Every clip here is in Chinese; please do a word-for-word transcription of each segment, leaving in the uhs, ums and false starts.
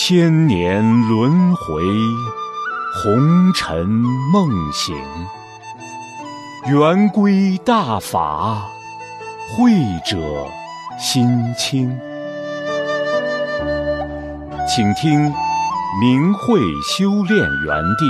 千年轮回，红尘梦醒。圆规大法，慧者心清。请听明慧修炼园地。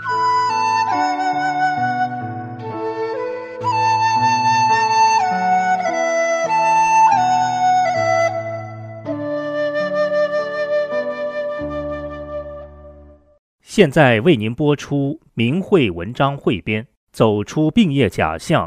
现在为您播出明慧文章汇编，走出病业假象。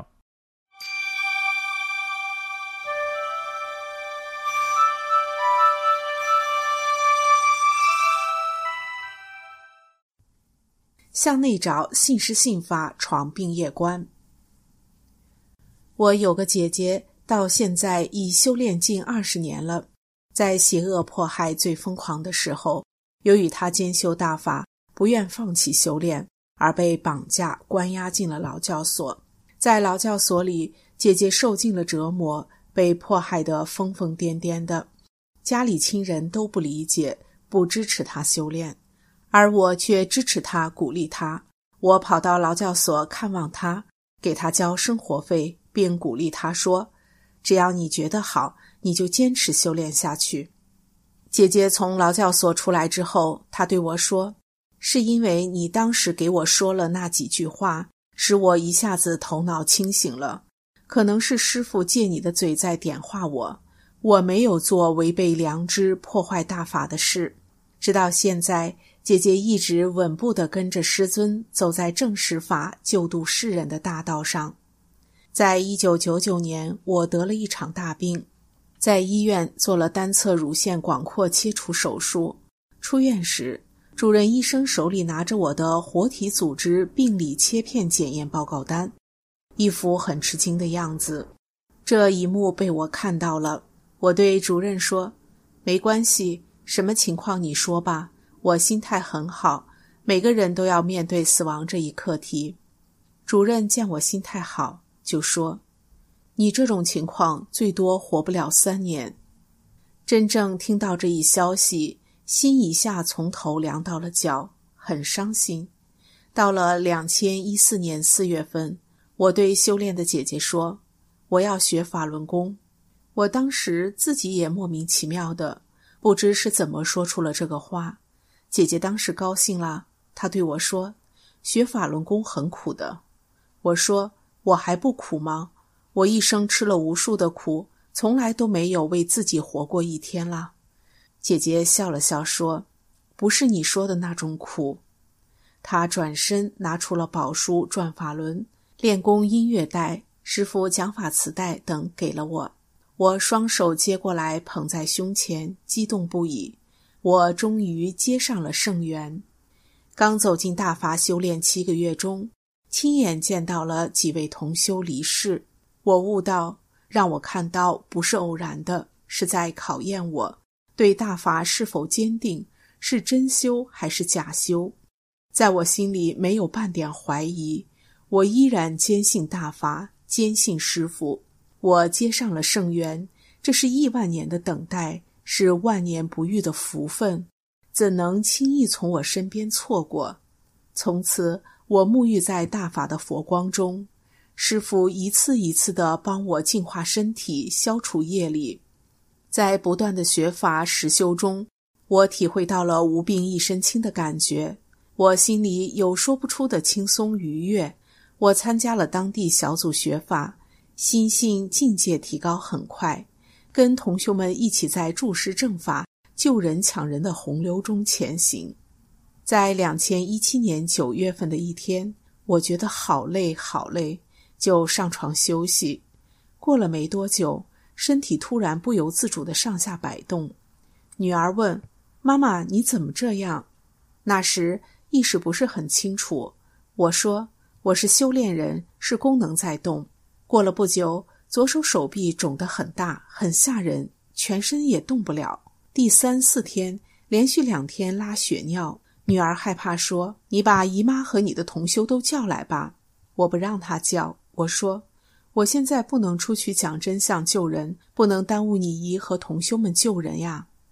向内找，信师信法闯病业关。我有个姐姐，到现在已修炼近二十年了。在邪恶迫害最疯狂的时候，由于她兼修大法，不愿放弃修炼，而被绑架关押进了劳教所。在劳教所里，姐姐受尽了折磨，被迫害得疯疯癫癫的，家里亲人都不理解，不支持她修炼，而我却支持她，鼓励她。我跑到劳教所看望她，给她交生活费，并鼓励她说，只要你觉得好，你就坚持修炼下去。姐姐从劳教所出来之后，她对我说，是因为你当时给我说了那几句话，使我一下子头脑清醒了。可能是师父借你的嘴在点化我，我没有做违背良知、破坏大法的事。直到现在，姐姐一直稳步地跟着师尊走在正实法救度世人的大道上。在一九九九年，我得了一场大病，在医院做了单侧乳腺广阔切除手术。出院时，主任医生手里拿着我的活体组织病理切片检验报告单，一副很吃惊的样子。这一幕被我看到了，我对主任说，没关系，什么情况你说吧，我心态很好，每个人都要面对死亡这一课题。主任见我心态好，就说，你这种情况最多活不了三年。真正听到这一消息，心一下从头凉到了脚，很伤心。到了二零一四年四月份，我对修炼的姐姐说，我要学法轮功。我当时自己也莫名其妙的，不知是怎么说出了这个话。姐姐当时高兴了，她对我说，学法轮功很苦的。我说，我还不苦吗？我一生吃了无数的苦，从来都没有为自己活过一天了。姐姐笑了笑说，不是你说的那种苦。她转身拿出了宝书、转法轮、练功音乐带、师父讲法磁带等给了我。我双手接过来捧在胸前，激动不已。我终于接上了圣缘。刚走进大法修炼七个月中，亲眼见到了几位同修离世。我悟到，让我看到不是偶然的，是在考验我对大法是否坚定，是真修还是假修。在我心里没有半点怀疑，我依然坚信大法，坚信师父。我接上了圣缘，这是亿万年的等待，是万年不遇的福分，怎能轻易从我身边错过？从此我沐浴在大法的佛光中，师父一次一次地帮我净化身体，消除业力。在不断的学法实修中，我体会到了无病一身轻的感觉，我心里有说不出的轻松愉悦。我参加了当地小组学法，心性境界提高很快，跟同修们一起在助师正法、救人抢人的洪流中前行。在二零一七年九月份的一天，我觉得好累好累，就上床休息。过了没多久，身体突然不由自主地上下摆动。女儿问，妈妈你怎么这样？那时意识不是很清楚。我说，我是修炼人，是功能在动。过了不久，左手手臂肿得很大，很吓人，全身也动不了。第三四天，连续两天拉血尿。女儿害怕说，你把姨妈和你的同修都叫来吧。我不让她叫，我说，我现在不能出去讲真相救人，不能耽误你姨和同修们救人呀。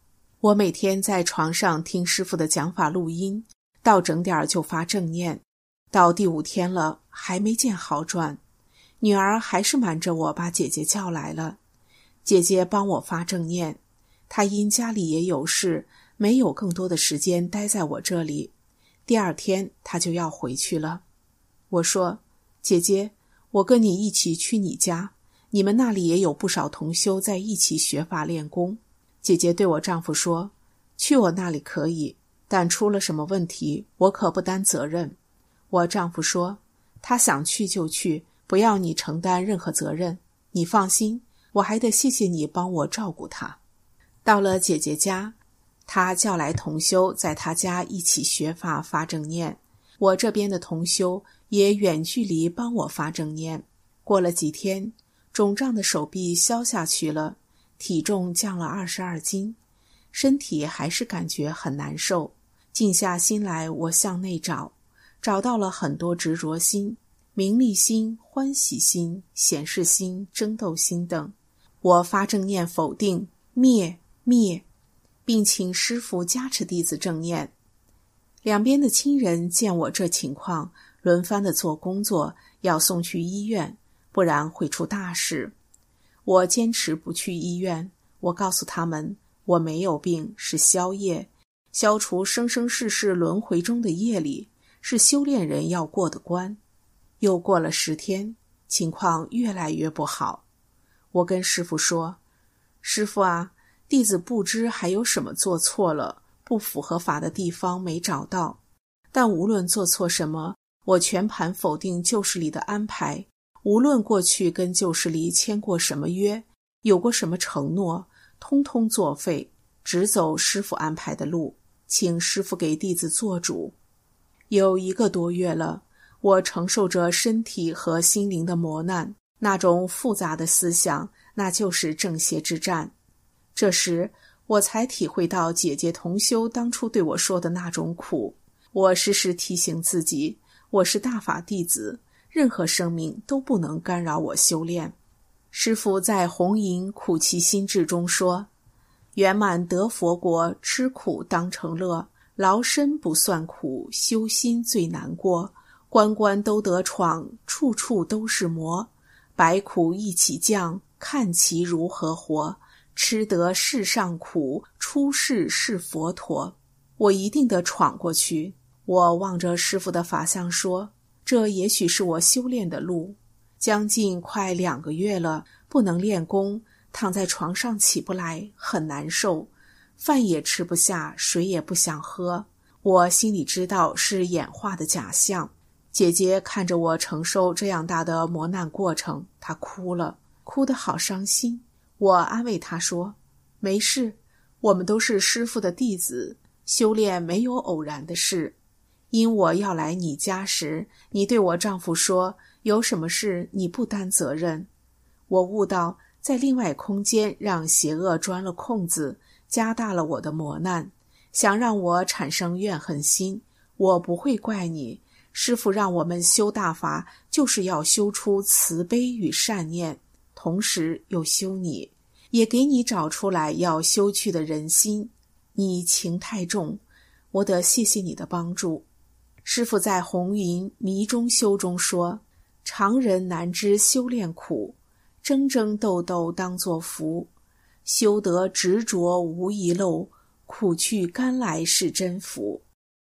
我每天在床上听师父的讲法录音，到整点就发正念，到第五天了还没见好转。女儿还是瞒着我把姐姐叫来了，姐姐帮我发正念。她因家里也有事，没有更多的时间待在我这里，第二天她就要回去了。我说，姐姐，我跟你一起去你家，你们那里也有不少同修在一起学法练功。姐姐对我丈夫说，去我那里可以，但出了什么问题，我可不担责任。我丈夫说，他想去就去，不要你承担任何责任，你放心，我还得谢谢你帮我照顾他。到了姐姐家，他叫来同修在他家一起学法发正念，我这边的同修也远距离帮我发正念。过了几天，肿胀的手臂消下去了，体重降了二十二斤，身体还是感觉很难受。静下心来，我向内找，找到了很多执着心、名利心、欢喜心、显示心、争斗心等。我发正念否定、灭、灭，并请师父加持弟子正念。两边的亲人见我这情况，轮番的做工作，要送去医院，不然会出大事。我坚持不去医院，我告诉他们，我没有病，是消业，消除生生世世轮回中的业力，是修炼人要过的关。又过了十天，情况越来越不好。我跟师父说，师父啊，弟子不知还有什么做错了，不符合法的地方没找到，但无论做错什么，我全盘否定旧世里的安排，无论过去跟旧世里签过什么约，有过什么承诺，通通作废，只走师父安排的路，请师父给弟子做主。有一个多月了，我承受着身体和心灵的磨难，那种复杂的思想，那就是正邪之战。这时我才体会到姐姐同修当初对我说的那种苦。我时时提醒自己，我是大法弟子，任何生命都不能干扰我修炼。师父在红银苦其心志中说，圆满得佛国，吃苦当成乐，劳身不算苦，修心最难过，关关都得闯，处处都是磨，百苦一起降，看其如何活，吃得世上苦，出世是佛陀。我一定得闯过去。我望着师父的法相说，这也许是我修炼的路。将近快两个月了，不能练功，躺在床上起不来，很难受，饭也吃不下，水也不想喝。我心里知道是演化的假象。姐姐看着我承受这样大的磨难过程，她哭了，哭得好伤心。我安慰她说，没事，我们都是师父的弟子，修炼没有偶然的事。因我要来你家时，你对我丈夫说，有什么事你不担责任。我悟到，在另外空间让邪恶钻了空子，加大了我的磨难，想让我产生怨恨心。我不会怪你，师父让我们修大法，就是要修出慈悲与善念，同时又修你，也给你找出来要修去的人心。你情太重，我得谢谢你的帮助。师父在红云迷中修中说，常人难知修炼苦，争争斗斗当作福，修得执着无遗漏，苦去甘来是真福。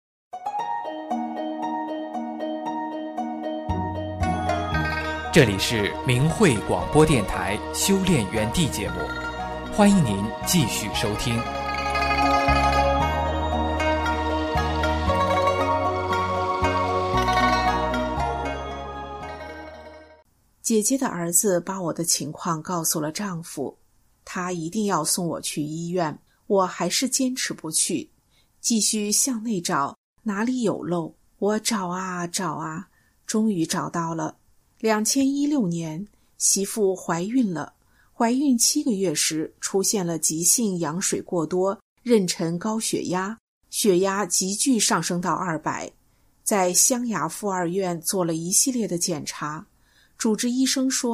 这里是明慧广播电台修炼园地节目，欢迎您继续收听。 姐姐的儿子把我的情况告诉了丈夫，他一定要送我去医院，我还是坚持不去，继续向内找，哪里有漏，我找啊找啊，终于找到了。二零一六年，媳妇怀孕了，怀孕七个月时出现了急性羊水过多、妊娠高血压，血压急剧上升到二百，在湘雅妇儿院做了一系列的检查。主治医生说，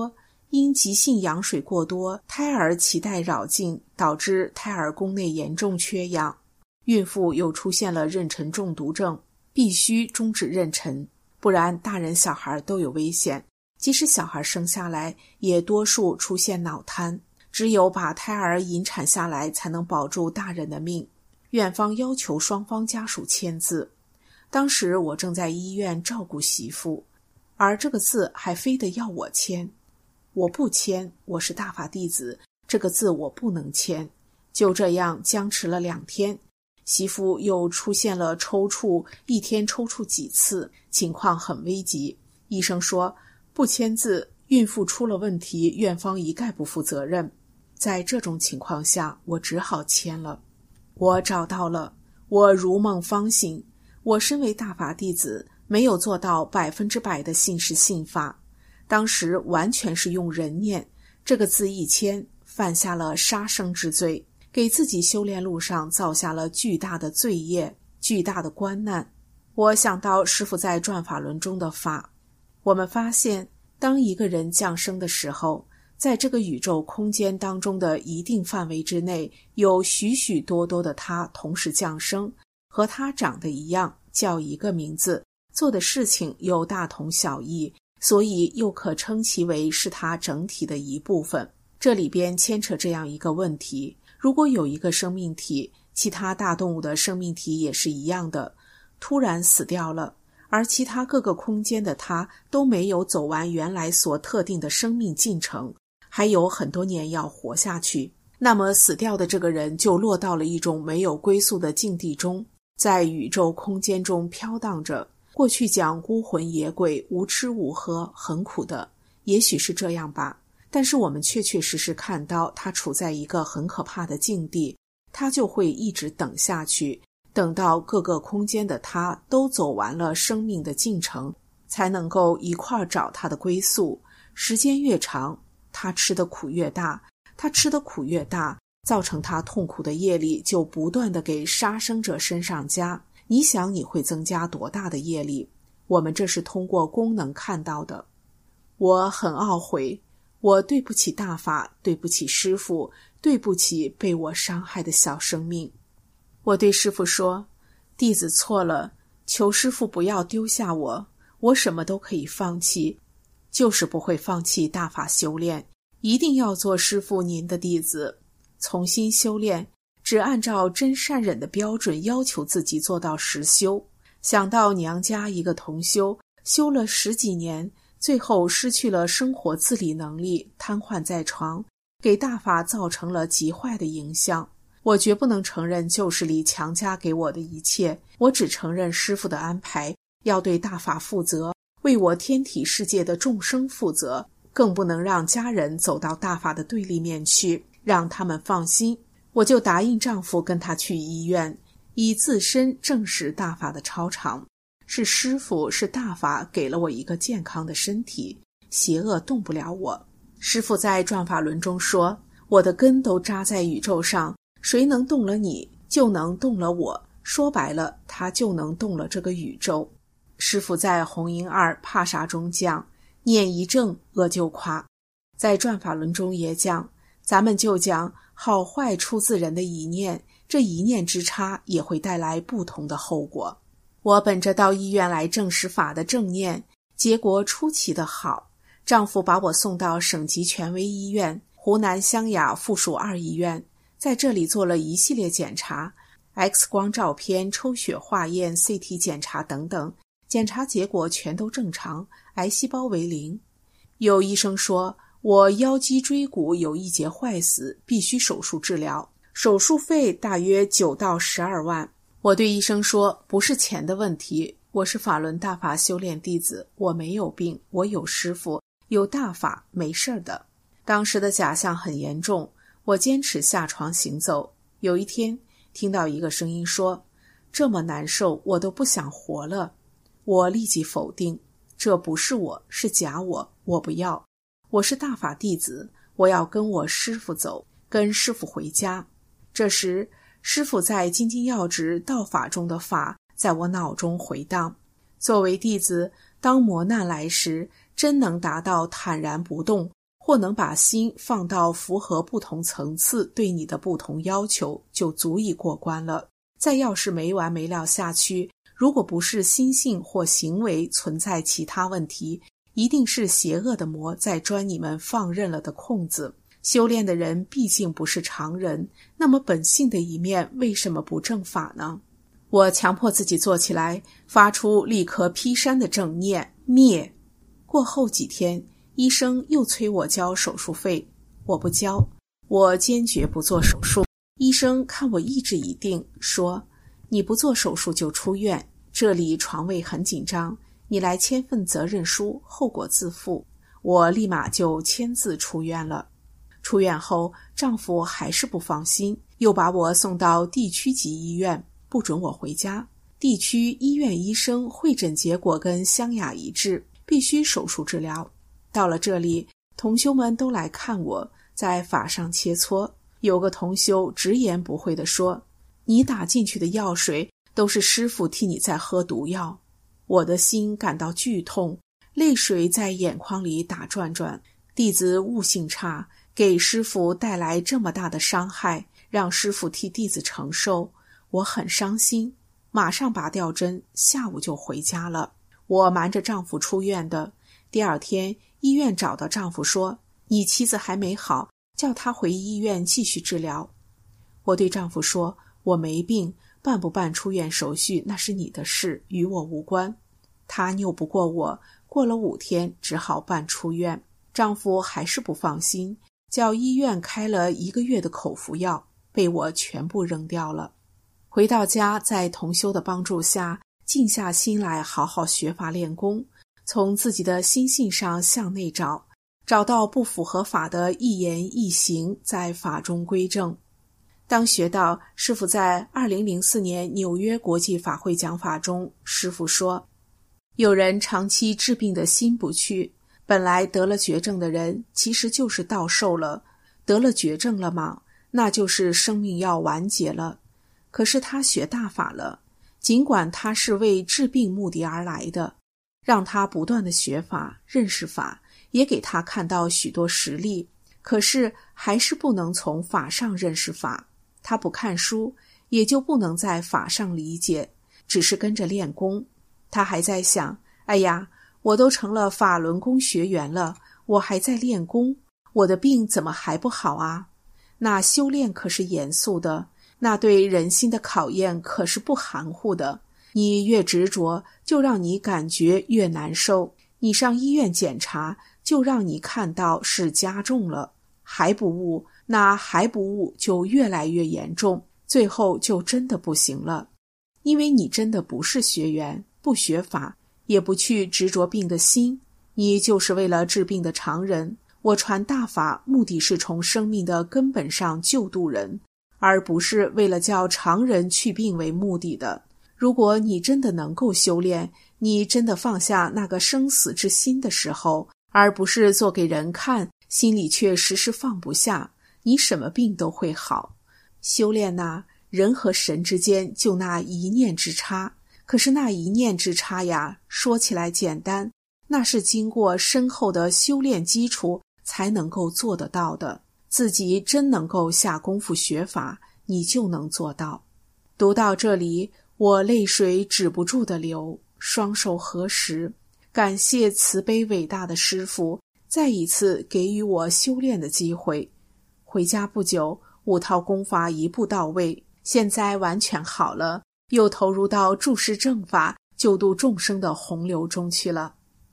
因急性羊水过多，胎儿脐带绕颈，导致胎儿宫内严重缺氧。孕妇又出现了妊娠中毒症，必须终止妊娠，不然大人小孩都有危险。即使小孩生下来，也多数出现脑瘫，只有把胎儿引产下来才能保住大人的命。院方要求双方家属签字，当时我正在医院照顾媳妇，而这个字还非得要我签。我不签，我是大法弟子，这个字我不能签。就这样僵持了两天，媳妇又出现了抽搐，一天抽搐几次，情况很危急。医生说不签字，孕妇出了问题，院方一概不负责任。在这种情况下，我只好签了。我找到了，我如梦方醒。我身为大法弟子，没有做到百分之百的信实信法，当时完全是用人念，这个字一签，犯下了杀生之罪，给自己修炼路上造下了巨大的罪业，巨大的关难。我想到师父在转法轮中的法，我们发现当一个人降生的时候，在这个宇宙空间当中的一定范围之内，有许许多多的他同时降生，和他长得一样，叫一个名字，做的事情又大同小异，所以又可称其为是他整体的一部分。这里边牵扯这样一个问题，如果有一个生命体，其他大动物的生命体也是一样的，突然死掉了，而其他各个空间的他都没有走完原来所特定的生命进程，还有很多年要活下去，那么死掉的这个人就落到了一种没有归宿的境地中，在宇宙空间中飘荡着。过去讲孤魂野鬼，无吃无喝，很苦的，也许是这样吧，但是我们确确实实看到他处在一个很可怕的境地，他就会一直等下去，等到各个空间的他都走完了生命的进程，才能够一块找他的归宿。时间越长，他吃的苦越大，他吃的苦越大，造成他痛苦的业力就不断地给杀生者身上加。你想你会增加多大的业力？我们这是通过功能看到的。我很懊悔，我对不起大法，对不起师父，对不起被我伤害的小生命。我对师父说，弟子错了，求师父不要丢下我，我什么都可以放弃，就是不会放弃大法修炼，一定要做师父您的弟子，重新修炼，只按照真善忍的标准要求自己做到实修。想到娘家一个同修修了十几年，最后失去了生活自理能力，瘫痪在床，给大法造成了极坏的影响。我绝不能承认旧时里强加给我的一切，我只承认师父的安排，要对大法负责，为我天体世界的众生负责，更不能让家人走到大法的对立面去，让他们放心。我就答应丈夫跟他去医院，以自身证实大法的超常。是师父，是大法给了我一个健康的身体，邪恶动不了我。师父在转法轮中说，我的根都扎在宇宙上，谁能动了你，就能动了我。说白了，他就能动了这个宇宙。师父在红音二帕沙中讲，念一正，恶就垮。在转法轮中也讲，咱们就讲好坏出自人的一念，这一念之差也会带来不同的后果。我本着到医院来证实法的正念，结果出奇的好。丈夫把我送到省级权威医院湖南湘雅附属二医院，在这里做了一系列检查， X 光照片、抽血化验、C T 检查等等，检查结果全都正常，癌细胞为零。有医生说我腰肌椎骨有一节坏死，必须手术治疗，手术费大约九到十二万。我对医生说，不是钱的问题，我是法轮大法修炼弟子，我没有病，我有师父，有大法，没事的。当时的假象很严重，我坚持下床行走。有一天听到一个声音说，这么难受，我都不想活了。我立即否定，这不是我，是假我，我不要，我是大法弟子，我要跟我师父走，跟师父回家。这时师父在金金要旨道法中的法在我脑中回荡。作为弟子，当磨难来时，真能达到坦然不动， 或能把心放到符合不同层次对你的不同要求，就足以过关了。再要是没完没了下去，如果不是心性或行为存在其他问题，一定是邪恶的魔在钻你们放任了的空子。修炼的人毕竟不是常人，那么本性的一面为什么不正法呢？我强迫自己坐起来，发出立刻劈山的正念，灭。过后几天，医生又催我交手术费，我不交，我坚决不做手术。医生看我意志已定，说：你不做手术就出院，这里床位很紧张，你来签份责任书，后果自负。我立马就签字出院了。出院后，丈夫还是不放心，又把我送到地区级医院，不准我回家。地区医院医生会诊结果跟湘雅一致，必须手术治疗。到了这里，同修们都来看我，在法上切磋。有个同修直言不讳地说：你打进去的药水都是师父替你在喝毒药。我的心感到剧痛，泪水在眼眶里打转转。弟子悟性差，给师父带来这么大的伤害，让师父替弟子承受，我很伤心，马上拔掉针，下午就回家了。我瞒着丈夫出院的。第二天，医院找到丈夫说：你妻子还没好，叫她回医院继续治疗。我对丈夫说：我没病，办不办出院手续那是你的事，与我无关。他拗不过我，过了五天只好办出院。丈夫还是不放心，叫医院开了一个月的口服药，被我全部扔掉了。回到家，在同修的帮助下，静下心来好好学法练功，从自己的心性上向内找，找到不符合法的一言一行，在法中归正。当学到师父在二零零四年纽约国际法会讲法中，师父说，有人长期治病的心不去，本来得了绝症的人其实就是到寿了，得了绝症了吗？那就是生命要完结了。可是他学大法了，尽管他是为治病目的而来的，让他不断的学法认识法，也给他看到许多实例，可是还是不能从法上认识法。他不看书，也就不能在法上理解，只是跟着练功。他还在想，哎呀，我都成了法轮功学员了，我还在练功，我的病怎么还不好啊？那修炼可是严肃的，那对人心的考验可是不含糊的。你越执着，就让你感觉越难受。你上医院检查，就让你看到是加重了，还不悟，那还不悟就越来越严重，最后就真的不行了。因为你真的不是学员，不学法，也不去执着病的心，你就是为了治病的常人。我传大法，目的是从生命的根本上救度人，而不是为了叫常人去病为目的的。如果你真的能够修炼，你真的放下那个生死之心的时候，而不是做给人看，心里却时时放不下，你什么病都会好。修炼啊，人和神之间就那一念之差，可是那一念之差呀，说起来简单，那是经过深厚的修炼基础才能够做得到的。自己真能够下功夫学法，你就能做到。读到这里，我泪水止不住地流，双手合十，感谢慈悲伟大的师父再一次给予我修炼的机会。回家不久，五套功法一步到位，现在完全好了，又投入到注释正法、救度众生的洪流中去了。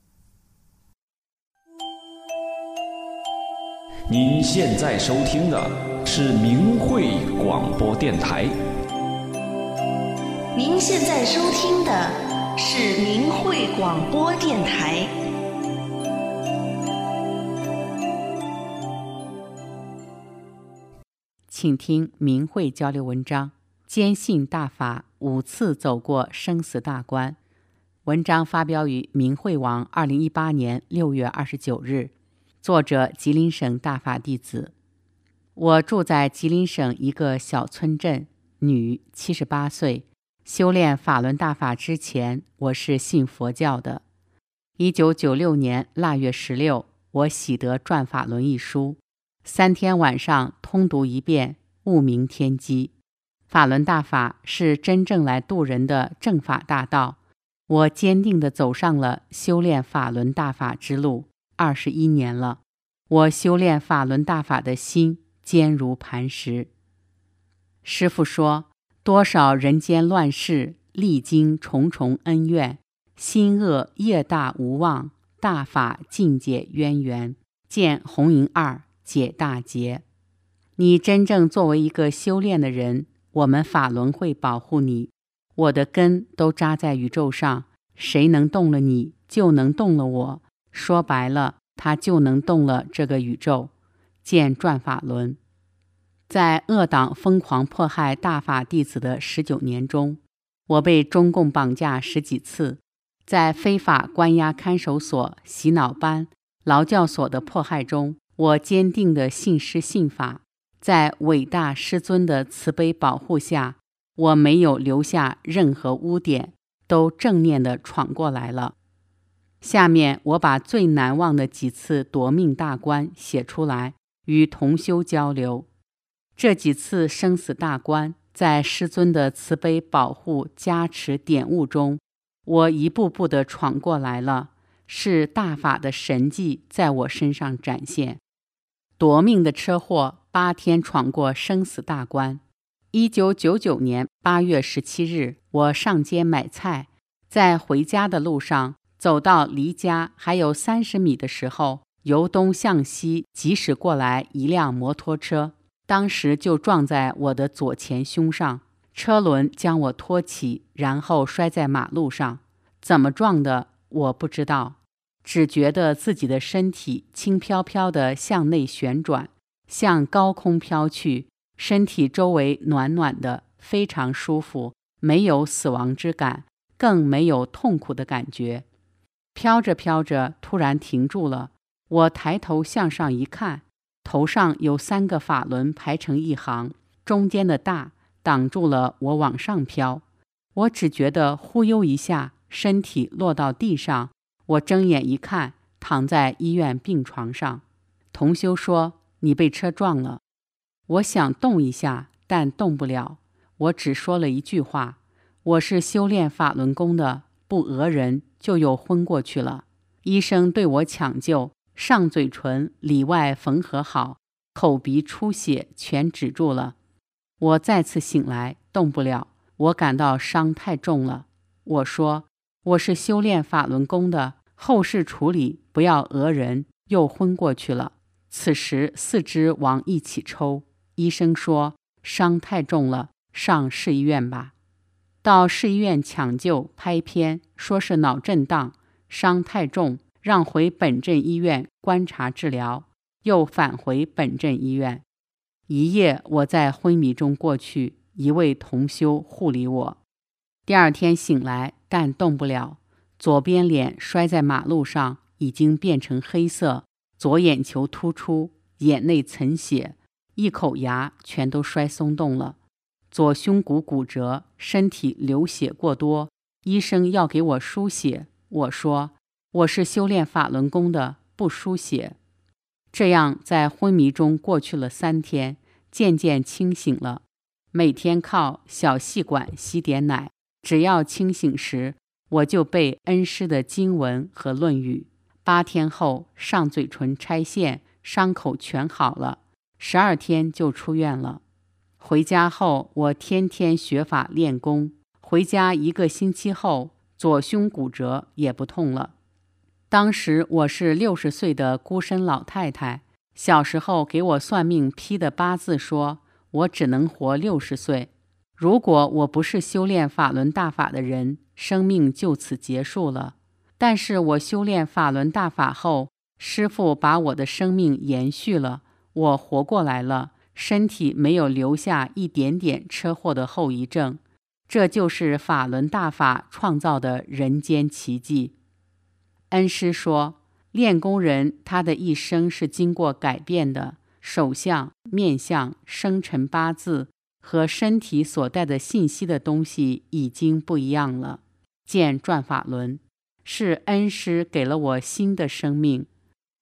您现在收听的是明慧广播电台。 您现在收听的是明慧广播电台。 请听明慧交流文章，坚信大法，五次走过生死大关。文章发表于明慧网二零一八年六月二十九日，作者吉林省大法弟子。我住在吉林省一个小村镇，女，七十八岁。修炼法轮大法之前，我是信佛教的。一九九六年腊月十六， 我喜得转法轮一书，三天晚上通读一遍，悟明天机。法轮大法是真正来度人的正法大道，我坚定地走上了修炼法轮大法之路，二十一年了。我修炼法轮大法的心坚如磐石。师父说，多少人间乱世，历经重重恩怨，心恶业大无望，大法尽解渊源，见红银二解大结。你真正作为一个修炼的人，我们法轮会保护你。我的根都扎在宇宙上，谁能动了你，就能动了我。说白了，他就能动了这个宇宙。见转法轮。在恶党疯狂迫害大法弟子的十九年中，我被中共绑架十几次，在非法关押看守所、洗脑班、劳教所的迫害中，我坚定地信师信法。在伟大师尊的慈悲保护下，我没有留下任何污点，都正念地闯过来了。下面我把最难忘的几次夺命大关写出来，与同修交流。这几次生死大关，在师尊的慈悲保护加持点悟中，我一步步地闯过来了，是大法的神迹在我身上展现。夺命的车祸，八天闯过生死大关。一九九九年八月十七日，我上街买菜，在回家的路上，走到离家还有三十米的时候，由东向西疾驶过来一辆摩托车，当时就撞在我的左前胸上，车轮将我拖起，然后摔在马路上。怎么撞的我不知道，只觉得自己的身体轻飘飘地向内旋转，向高空飘去，身体周围暖暖的，非常舒服，没有死亡之感，更没有痛苦的感觉。飘着飘着，突然停住了。我抬头向上一看，头上有三个法轮排成一行，中间的大挡住了我往上飘。我只觉得忽悠一下，身体落到地上。我睁眼一看，躺在医院病床上。同修说，你被车撞了。我想动一下，但动不了。我只说了一句话，我是修炼法轮功的，不讹人就又昏过去了。医生对我抢救，上嘴唇里外缝合好，口鼻出血全止住了。我再次醒来，动不了，我感到伤太重了。我说，我是修炼法轮功的，后事处理不要讹人，又昏过去了。此时四肢往一起抽，医生说伤太重了，上市医院吧。到市医院抢救拍片，说是脑震荡，伤太重，让回本镇医院观察治疗，又返回本镇医院。一夜我在昏迷中过去，一位同修护理我。第二天醒来，但动不了，左边脸摔在马路上，已经变成黑色，左眼球突出，眼内涔血，一口牙全都摔松动了，左胸骨骨折，身体流血过多，医生要给我输血。我说，我是修炼法轮功的，不输血。这样在昏迷中过去了三天，渐渐清醒了，每天靠小细管吸点奶，只要清醒时，我就背恩师的经文和论语。八天后，上嘴唇拆线，伤口全好了，十二天就出院了。回家后，我天天学法练功，回家一个星期后，左胸骨折也不痛了。当时我是六十岁的孤身老太太，小时候给我算命批的八字说，我只能活六十岁。如果我不是修炼法轮大法的人，生命就此结束了。但是我修炼法轮大法后，师父把我的生命延续了，我活过来了，身体没有留下一点点车祸的后遗症。这就是法轮大法创造的人间奇迹。恩师说，练功人他的一生是经过改变的，手相、面相、生辰八字和身体所带的信息的东西已经不一样了。见转法轮，是恩师给了我新的生命。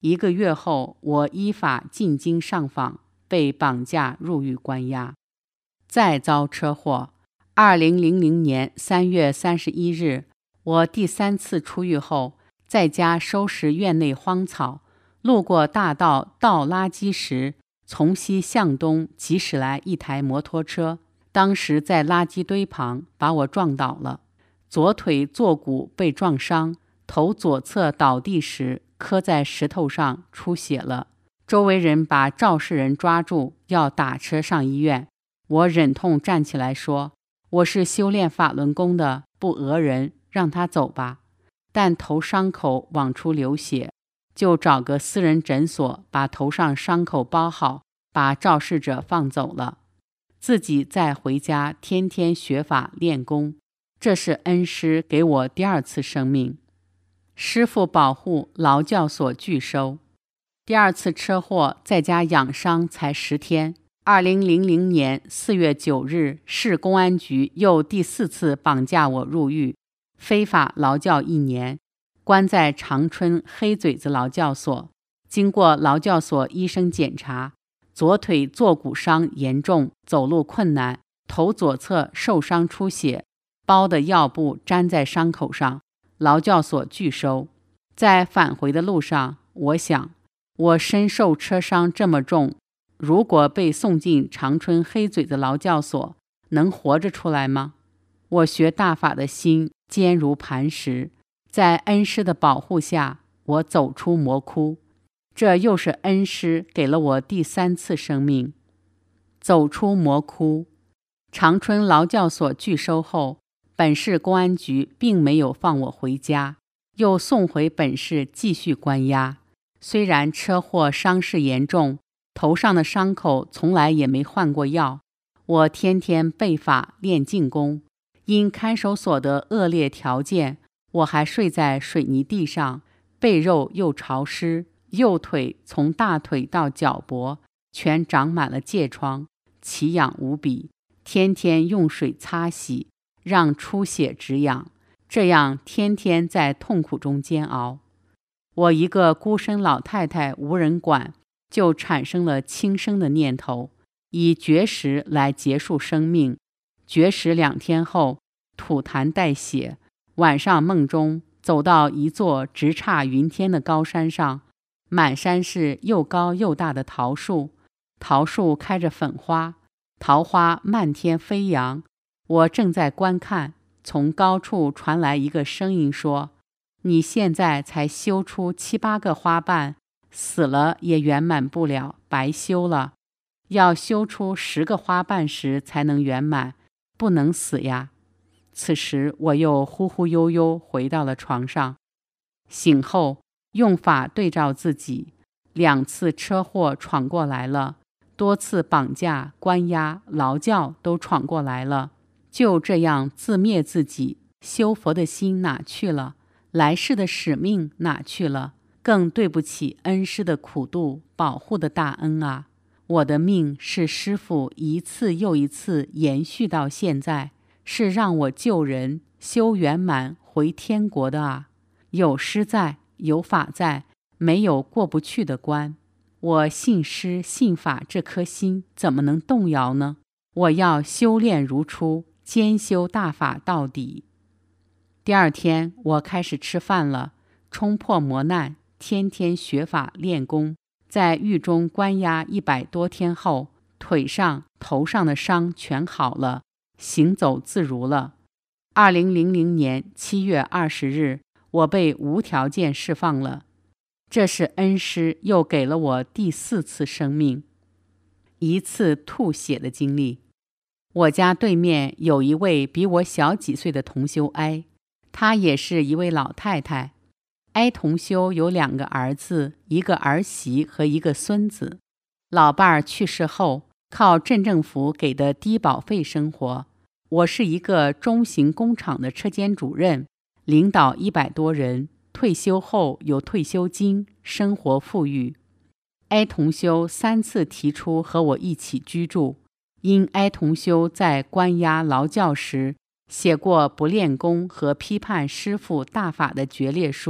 一个月后，我依法进京上访，被绑架入狱关押，再遭车祸。二零零零年三月三十一日，我第三次出狱后，在家收拾院内荒草，路过大道倒垃圾时，从西向东疾驶来一台摩托车，当时在垃圾堆旁把我撞倒了，左腿坐骨被撞伤，头左侧倒地时磕在石头上出血了。周围人把肇事人抓住，要打车上医院。我忍痛站起来说，我是修炼法轮功的，不讹人，让他走吧。但头伤口往出流血，就找个私人诊所把头上伤口包好，把肇事者放走了，自己再回家天天学法练功。这是恩师给我第二次生命。师父保护，劳教所拒收。第二次车祸在家养伤才十天。二零零零年四月九日，市公安局又第四次绑架我入狱，非法劳教一年，关在长春黑嘴子劳教所。经过劳教所医生检查，左腿坐骨伤严重，走路困难，头左侧受伤出血，包的药布粘在伤口上，劳教所拒收。在返回的路上，我想，我身受车伤这么重，如果被送进长春黑嘴子劳教所，能活着出来吗？我学大法的心坚如磐石，在恩师的保护下，我走出魔窟。这又是恩师给了我第三次生命。走出魔窟。长春劳教所拒收后，本市公安局并没有放我回家，又送回本市继续关押。虽然车祸伤势严重，头上的伤口从来也没换过药，我天天背法练静功。因看守所的恶劣条件，我还睡在水泥地上，背肉又潮湿，右腿从大腿到脚脖全长满了疥疮，奇痒无比，天天用水擦洗，让出血止痒，这样天天在痛苦中煎熬。我一个孤身老太太无人管，就产生了轻生的念头，以绝食来结束生命。绝食两天后，吐痰带血，晚上梦中走到一座直插云天的高山上，满山是又高又大的桃树，桃树开着粉花，桃花漫天飞扬。我正在观看，从高处传来一个声音说，你现在才修出七八个花瓣，死了也圆满不了，白修了。要修出十个花瓣时才能圆满，不能死呀。此时我又忽忽悠悠回到了床上。醒后用法对照自己，两次车祸闯过来了，多次绑架、关押、劳教都闯过来了，就这样自灭自己，修佛的心哪去了？来世的使命哪去了？更对不起恩师的苦度保护的大恩啊！我的命是师父一次又一次延续到现在，是让我救人修圆满回天国的啊！有师在，有法在，没有过不去的关。我信师信法这颗心怎么能动摇呢？我要修炼如初，兼修大法到底。第二天我开始吃饭了，冲破磨难，天天学法练功。在狱中关押一百多天后，腿上头上的伤全好了，行走自如了。二零零零年七月二十日，我被无条件释放了。这是恩师又给了我第四次生命。一次吐血的经历。我家对面有一位比我小几岁的同修哀，她也是一位老太太。哀同修有两个儿子，一个儿媳和一个孙子。老伴儿去世后，靠镇政府给的低保费生活。我是一个中型工厂的车间主任，领导一百多人，退休后有退休金，生活富裕。哀同修三次提出和我一起居住，因哀同修在关押劳教时写过不练功和批判师父大法的决裂书，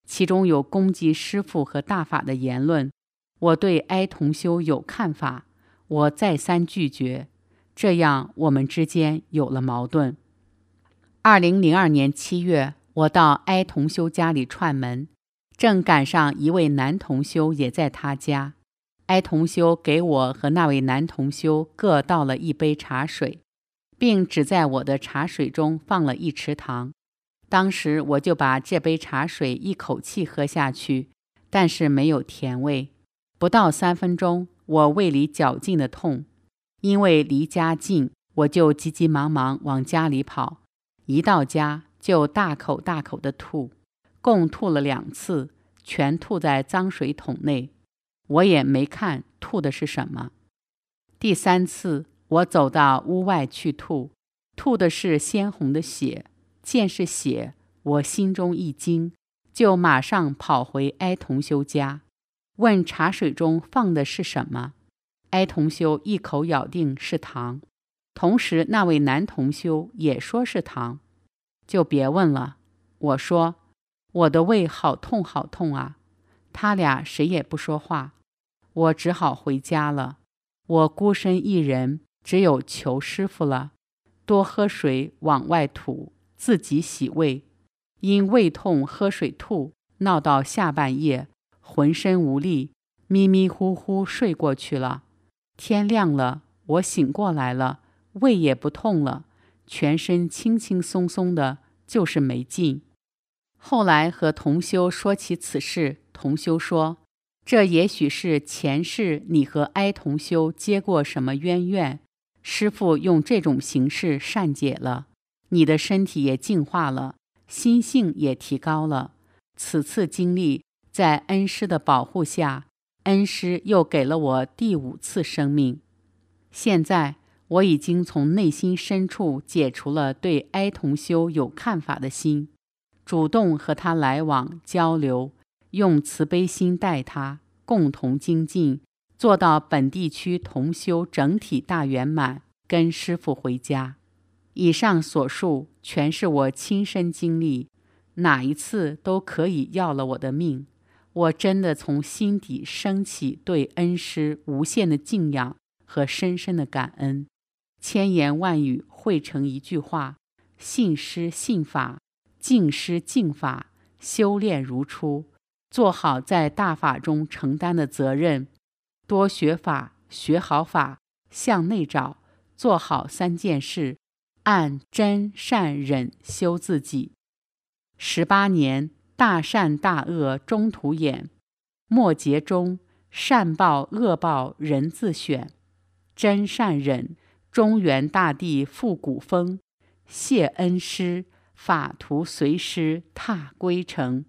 其中有攻击师父和大法的言论，我对哀同修有看法，我再三拒绝，这样我们之间有了矛盾。二零零二年七月，我到哀同修家里串门，正赶上一位男同修也在他家。哀同修给我和那位男同修各倒了一杯茶水，并只在我的茶水中放了一匙糖。当时我就把这杯茶水一口气喝下去，但是没有甜味。不到三分钟，我胃里绞尽的痛，因为离家近，我就急急忙忙往家里跑。一到家就大口大口的吐，共吐了两次，全吐在脏水桶内。我也没看吐的是什么。第三次，我走到屋外去吐，吐的是鲜红的血。见是血，我心中一惊，就马上跑回哀同修家，问茶水中放的是什么。哀同修一口咬定是糖，同时那位男同修也说是糖。就别问了，我说我的胃好痛好痛啊。他俩谁也不说话，我只好回家了。我孤身一人，只有求师父了，多喝水往外吐，自己洗胃。因胃痛喝水吐，闹到下半夜，浑身无力，迷迷糊糊睡过去了。天亮了，我醒过来了，胃也不痛了，全身轻轻松松的，就是没劲。后来和同修说起此事，同修说，这也许是前世你和哀同修结过什么渊源，师父用这种形式善解了，你的身体也净化了，心性也提高了。此次经历，在恩师的保护下，恩师又给了我第五次生命。现在我已经从内心深处解除了对哀同修有看法的心，主动和他来往交流，用慈悲心待他，共同精进，做到本地区同修整体大圆满，跟师父回家。以上所述全是我亲身经历，哪一次都可以要了我的命。我真的从心底升起对恩师无限的敬仰和深深的感恩，千言万语汇成一句话：信师信法，敬师敬法，修炼如初，做好在大法中承担的责任，多学法，学好法，向内找，做好三件事，按真善忍修自己。十八年，大善大恶中途演，末节中，善报恶报人自选，真善忍，中原大地复古风，谢恩师，法图随师踏归程。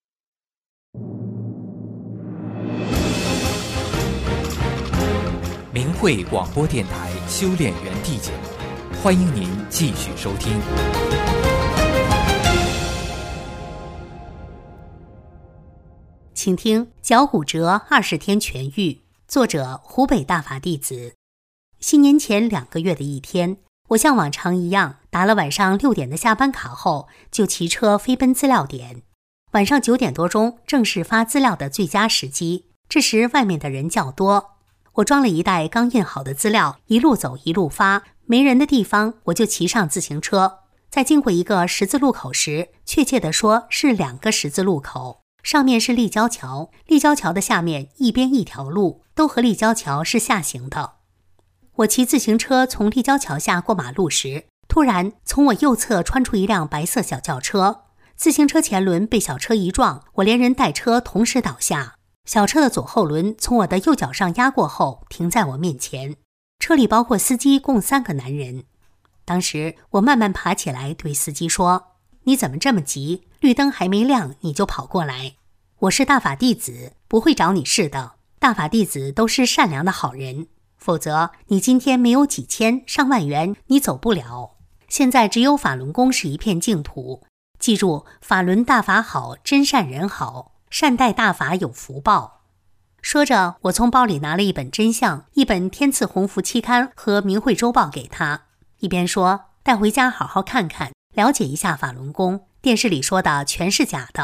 明慧广播电台修炼园地节目，欢迎您继续收听。 请听脚骨折二十天痊愈，作者湖北大法弟子。新年前两个月的一天，我像往常一样打了晚上六点的下班卡后，就骑车飞奔资料点。晚上九点多钟正是发资料的最佳时机，这时外面的人较多。我装了一袋刚印好的资料，一路走一路发，没人的地方我就骑上自行车。在经过一个十字路口时，确切地说是两个十字路口，上面是立交桥，立交桥的下面一边一条路，都和立交桥是下行的。我骑自行车从立交桥下过马路时，突然从我右侧穿出一辆白色小轿车，自行车前轮被小车一撞，我连人带车同时倒下。小车的左后轮从我的右脚上压过后停在我面前，车里包括司机共三个男人。当时我慢慢爬起来对司机说，你怎么这么急，绿灯还没亮你就跑过来？我是大法弟子，不会找你事的，大法弟子都是善良的好人，否则你今天没有几千上万元你走不了。现在只有法轮功是一片净土，记住，法轮大法好，真善人好，善待大法有福报。说着，我从包里拿了一本真相，一本天赐鸿福期刊和明慧周报给他，一边说，带回家好好看看，了解一下法轮功，电视里说的全是假的，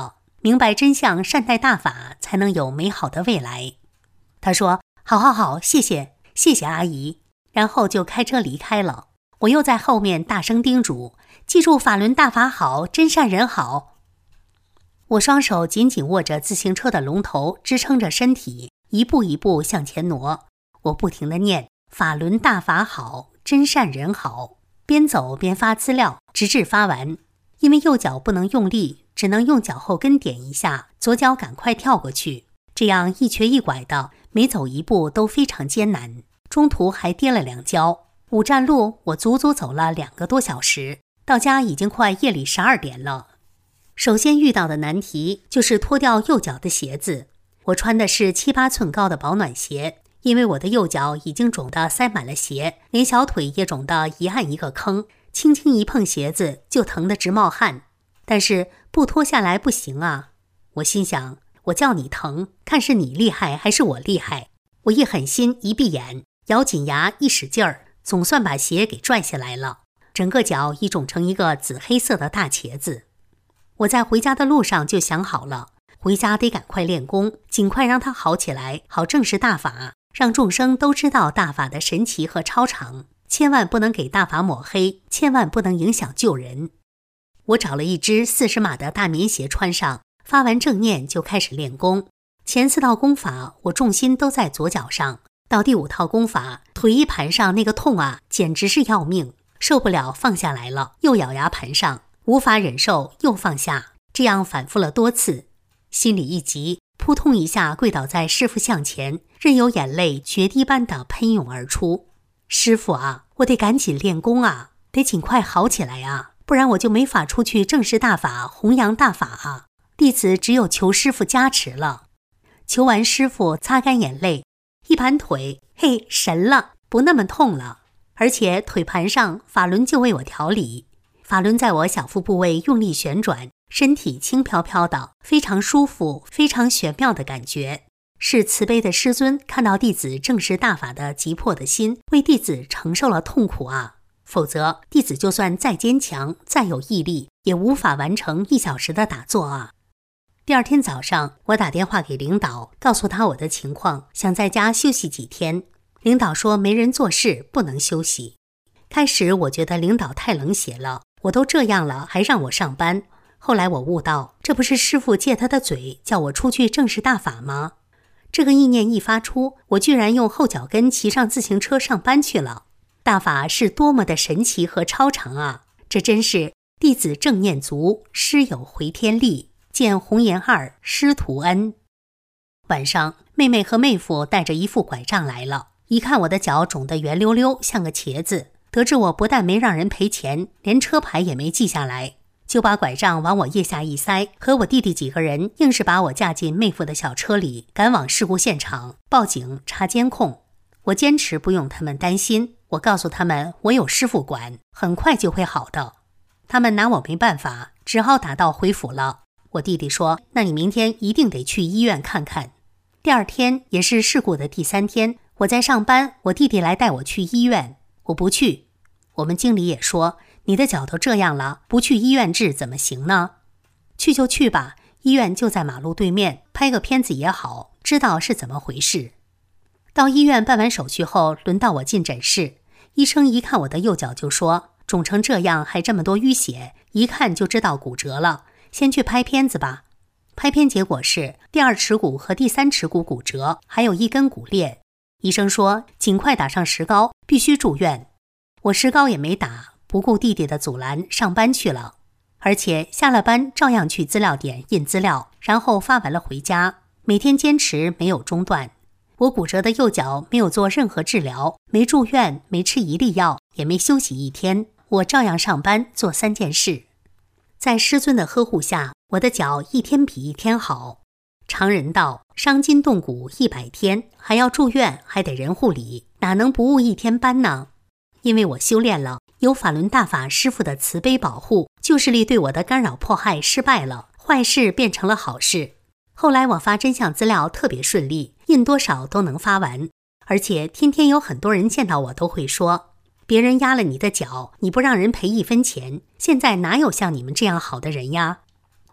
明白真相，善待大法，才能有美好的未来。他说：好好好，谢谢，谢谢阿姨。然后就开车离开了。我又在后面大声叮嘱：记住法轮大法好，真善人好。我双手紧紧握着自行车的龙头，支撑着身体，一步一步向前挪。我不停地念：法轮大法好，真善人好。边走边发资料，直至发完。因为右脚不能用力，只能用脚后跟点一下，左脚赶快跳过去。这样一瘸一拐的，每走一步都非常艰难，中途还跌了两跤。五站路，我足足走了两个多小时，到家已经快夜里十二点了。首先遇到的难题就是脱掉右脚的鞋子。我穿的是七八寸高的保暖鞋，因为我的右脚已经肿得塞满了血，连小腿也肿得一暗一个坑，轻轻一碰鞋子就疼得直冒汗。但是不脱下来不行啊！我心想，我叫你疼，看是你厉害还是我厉害。我一狠心，一闭眼，咬紧牙，一使劲儿，总算把鞋给拽下来了。整个脚已肿成一个紫黑色的大茄子。我在回家的路上就想好了，回家得赶快练功，尽快让它好起来，好证实大法，让众生都知道大法的神奇和超常。千万不能给大法抹黑，千万不能影响救人。我找了一只四十码的大棉鞋穿上，发完正念就开始练功。前四套功法我重心都在左脚上，到第五套功法，腿一盘上那个痛啊，简直是要命，受不了放下来了，又咬牙盘上，无法忍受又放下，这样反复了多次。心里一急，扑通一下跪倒在师父像前，任由眼泪决堤般的喷涌而出。师父啊，我得赶紧练功啊，得尽快好起来啊，不然我就没法出去证实大法，弘扬大法啊！弟子只有求师父加持了。求完师父，擦干眼泪，一盘腿，嘿，神了，不那么痛了。而且腿盘上法轮就为我调理，法轮在我小腹部位用力旋转，身体轻飘飘的，非常舒服，非常玄妙的感觉。是慈悲的师尊看到弟子证实大法的急迫的心，为弟子承受了痛苦啊！否则弟子就算再坚强，再有毅力，也无法完成一小时的打坐啊！第二天早上，我打电话给领导，告诉他我的情况，想在家休息几天。领导说没人做事，不能休息。开始我觉得领导太冷血了，我都这样了还让我上班。后来我悟到，这不是师父借他的嘴叫我出去证实大法吗？这个意念一发出，我居然用后脚跟骑上自行车上班去了。大法是多么的神奇和超常啊！这真是弟子正念足，师有回天力，见红颜二，师徒恩。晚上，妹妹和妹夫带着一副拐杖来了，一看我的脚肿得圆溜溜，像个茄子，得知我不但没让人赔钱，连车牌也没记下来，就把拐杖往我腋下一塞，和我弟弟几个人硬是把我架进妹夫的小车里，赶往事故现场，报警查监控。我坚持不用他们担心，我告诉他们我有师父管，很快就会好的。他们拿我没办法，只好打道回府了。我弟弟说，那你明天一定得去医院看看。第二天也是事故的第三天，我在上班，我弟弟来带我去医院，我不去。我们经理也说，你的脚都这样了，不去医院治怎么行呢？去就去吧，医院就在马路对面，拍个片子也好，知道是怎么回事。到医院办完手续后，轮到我进诊室，医生一看我的右脚就说，肿成这样还这么多淤血，一看就知道骨折了，先去拍片子吧。拍片结果是第二耻骨和第三耻骨骨折，还有一根骨裂。医生说尽快打上石膏，必须住院。我石膏也没打，不顾弟弟的阻拦，上班去了。而且下了班照样去资料点印资料，然后发完了回家，每天坚持没有中断。我骨折的右脚没有做任何治疗，没住院，没吃一粒药，也没休息一天，我照样上班做三件事。在师尊的呵护下，我的脚一天比一天好。常人道伤筋动骨一百天，还要住院，还得人护理，哪能不误一天班呢？因为我修炼了，有法轮大法师父的慈悲保护，旧势力对我的干扰迫害失败了，坏事变成了好事。后来我发真相资料特别顺利，印多少都能发完，而且天天有很多人见到我都会说，别人压了你的脚，你不让人赔一分钱，现在哪有像你们这样好的人呀？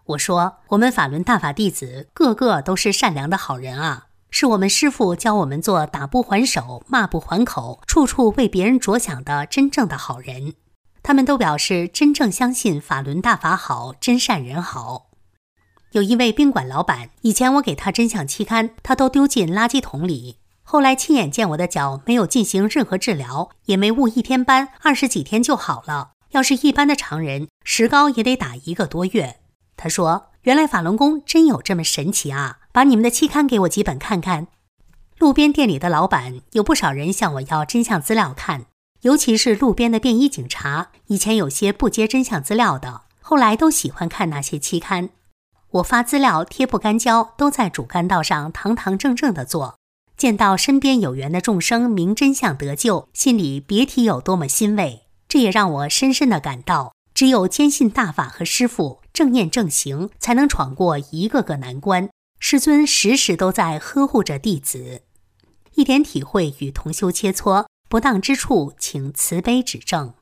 我说，我们法轮大法弟子个个都是善良的好人啊，是我们师父教我们做打不还手、骂不还口，处处为别人着想的真正的好人。他们都表示真正相信法轮大法好，真善人好。有一位宾馆老板，以前我给他真相期刊，他都丢进垃圾桶里。后来亲眼见我的脚没有进行任何治疗，也没误一天班，二十几天就好了。要是一般的常人，石膏也得打一个多月。他说，原来法轮功真有这么神奇啊，把你们的期刊给我几本看看。路边店里的老板有不少人向我要真相资料看，尤其是路边的便衣警察，以前有些不接真相资料的，后来都喜欢看那些期刊。我发资料贴不干胶，都在主干道上堂堂正正地做。见到身边有缘的众生明真相得救，心里别提有多么欣慰。这也让我深深地感到，只有坚信大法和师父，正念正行，才能闯过一个个难关。师尊时时都在呵护着弟子。一点体会与同修切磋，不当之处请慈悲指正。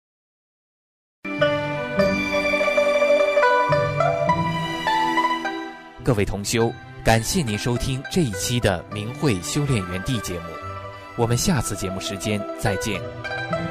各位同修，感谢您收听这一期的明慧修炼园地节目，我们下次节目时间再见。